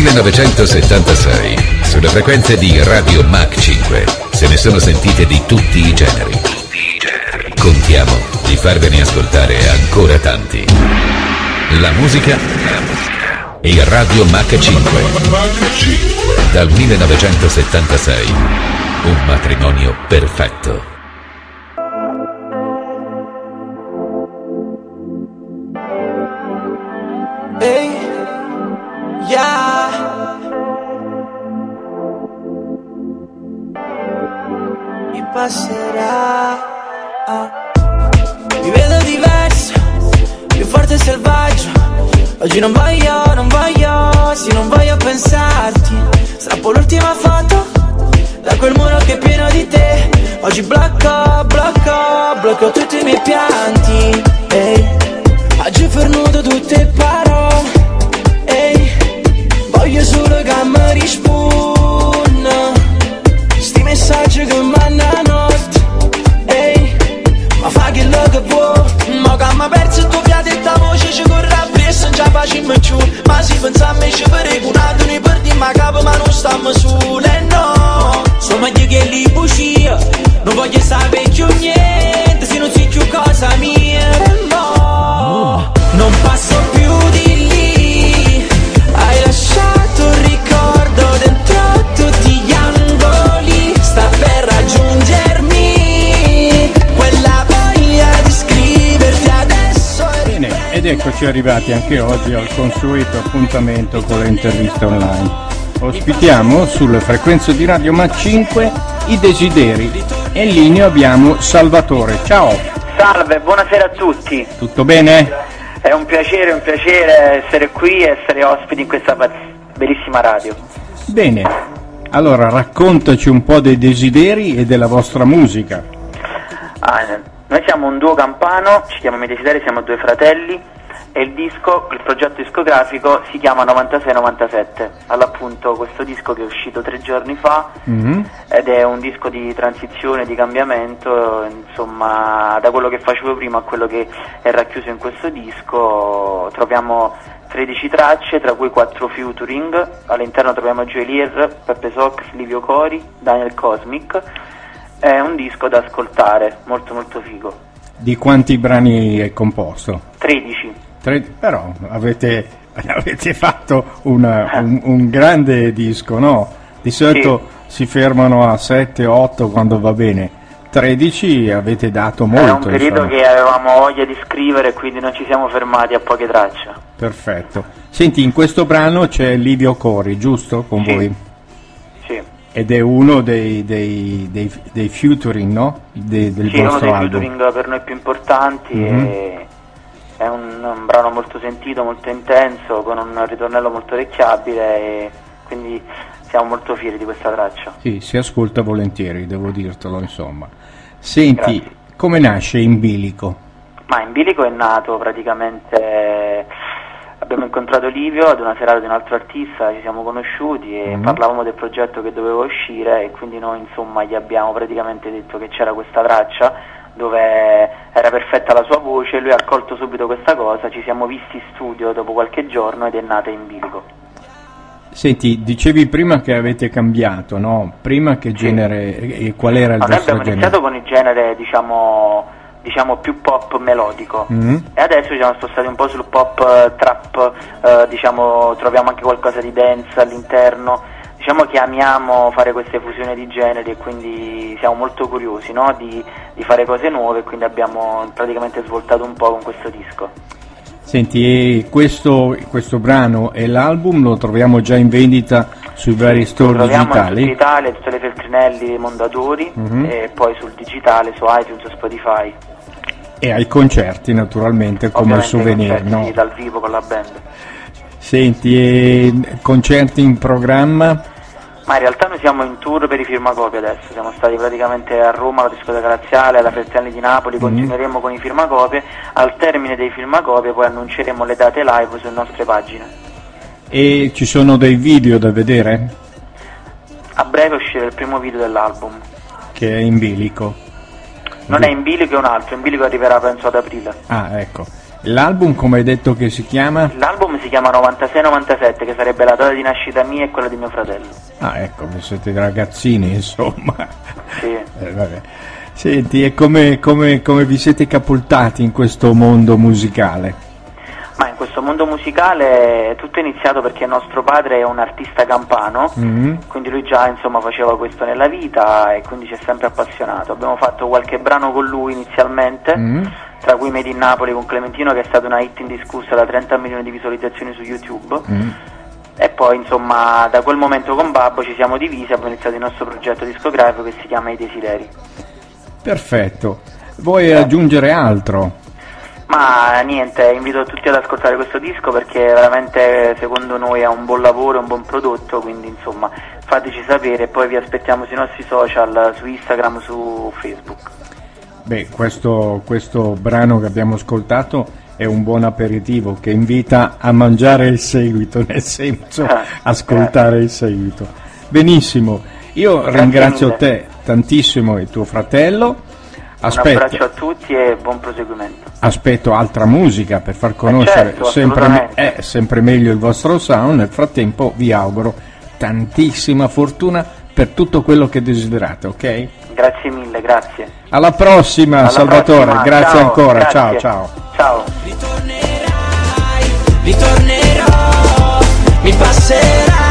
1976, sulle frequenze di Radio Mach 5, se ne sono sentite di tutti i generi. Contiamo di farvene ascoltare ancora tanti. La musica e Radio Mach 5. Dal 1976, un matrimonio perfetto. Passerà. Mi vedo diverso, più forte e selvaggio. Oggi non voglio, sì non voglio pensarti. Strappo l'ultima foto da quel muro che è pieno di te. Oggi blocco tutti i miei pianti. Ehi, oggi ho fermato tutte le parole. Ehi, voglio solo che mi risponda sti messaggi che mandano. Ehi, ma fa che lo che può. Ma che mi perso il tuo fiato e la voce ci corre appresso. Non ci facciamo più. Ma si pensa a me ci faremo un altro. Ne perdi ma capo ma non stiamo sole. No, sono io che li bugia. Non voglio sapere più niente. Se non sei più cosa mia. No, non passo più di lì. Hai lasciato un ricordo dentro tutti gli angoli. Sta per raggiungermi quella voglia di scriverti adesso. Bene, ed eccoci arrivati anche oggi al consueto appuntamento con le interviste online. Ospitiamo sulle frequenze di Radio Mach 5 i Desideri e in linea abbiamo Salvatore. Ciao. Salve, buonasera a tutti. Tutto bene? È un piacere essere qui e essere ospiti in questa bellissima radio. Bene, allora raccontaci un po' dei Desideri e della vostra musica. Noi siamo un duo campano, ci chiamiamo i Desideri, siamo due fratelli e il progetto discografico si chiama 96-97. All'appunto questo disco che è uscito 3 giorni fa ed è un disco di transizione, di cambiamento, insomma da quello che facevo prima a quello che è racchiuso in questo disco. Troviamo 13 tracce, tra cui 4 featuring. All'interno troviamo Joelier, Peppe Sox, Livio Cori, Daniel Cosmic. È un disco da ascoltare, molto molto figo. Di quanti brani è composto? 13. Però avete fatto un grande disco, no? Di solito si fermano a 7-8 quando va bene. 13 avete dato molto. È un periodo che avevamo voglia di scrivere, quindi non ci siamo fermati a poche tracce. Perfetto. Senti, in questo brano c'è Livio Cori, giusto? Con voi? Sì. Ed è uno dei featuring, no? Del vostro album. Uno dei featuring per noi più importanti e è un brano molto sentito, molto intenso, con un ritornello molto orecchiabile e quindi siamo molto fieri di questa traccia. Sì, si ascolta volentieri, devo dirtelo, insomma. Senti, Grazie. Come nasce In Bilico? Ma In Bilico è nato praticamente, abbiamo incontrato Livio ad una serata di un altro artista, ci siamo conosciuti e parlavamo del progetto che doveva uscire e quindi noi insomma gli abbiamo praticamente detto che c'era questa traccia dove era perfetta la sua voce, lui ha accolto subito questa cosa, ci siamo visti in studio dopo qualche giorno ed è nata In Bilico. Senti, dicevi prima che avete cambiato, no? Prima che genere e qual era il vostro genere? Noi abbiamo iniziato con il genere diciamo più pop melodico e adesso siamo spostati un po' sul pop trap, troviamo anche qualcosa di dance all'interno. Diciamo che amiamo fare queste fusioni di generi e quindi siamo molto curiosi, no? di fare cose nuove e quindi abbiamo praticamente svoltato un po' con questo disco. Senti, e questo brano e l'album lo troviamo già in vendita sui vari store digitali? Lo troviamo in Italia, tutte le Feltrinelli Mondadori e poi sul digitale, su iTunes, su Spotify. E ai concerti naturalmente come souvenir, concerti, no? Sì, dal vivo con la band. Senti, e concerti in programma? Ma in realtà noi siamo in tour per i firmacopie adesso, siamo stati praticamente a Roma, alla discoteca Laziale, alla Feltrinelli di Napoli, continueremo con i firmacopie, al termine dei firmacopie poi annunceremo le date live sulle nostre pagine. E ci sono dei video da vedere? A breve uscirà il primo video dell'album. Che è In Bilico? Non è In Bilico, è un altro, In Bilico arriverà penso ad aprile. Ah, ecco. L'album come hai detto che si chiama? L'album si chiama 96-97, che sarebbe la data di nascita mia e quella di mio fratello. Ah, ecco, siete ragazzini, insomma. Sì. Vabbè. Senti, e come vi siete catapultati in questo mondo musicale? Ma in questo mondo musicale tutto è iniziato perché nostro padre è un artista campano, quindi lui già insomma faceva questo nella vita e quindi ci è sempre appassionato. Abbiamo fatto qualche brano con lui inizialmente, tra cui Made in Napoli con Clementino, che è stata una hit indiscussa da 30 milioni di visualizzazioni su YouTube. E poi insomma da quel momento con Babbo ci siamo divisi, abbiamo iniziato il nostro progetto discografico che si chiama I Desideri. Perfetto. Vuoi aggiungere altro? Ma niente, invito tutti ad ascoltare questo disco perché veramente secondo noi è un buon lavoro, un buon prodotto, quindi insomma fateci sapere e poi vi aspettiamo sui nostri social, su Instagram, su Facebook. Beh, questo brano che abbiamo ascoltato è un buon aperitivo che invita a mangiare il seguito, nel senso ascoltare il seguito. Benissimo, io ringrazio te tantissimo e tuo fratello. Un abbraccio a tutti e buon proseguimento. Aspetto altra musica per far conoscere sempre meglio il vostro sound. Nel frattempo vi auguro tantissima fortuna per tutto quello che desiderate, ok? Grazie mille, grazie. Alla prossima, Salvatore, grazie ancora, grazie. Ciao. Ritornerò, mi passerai.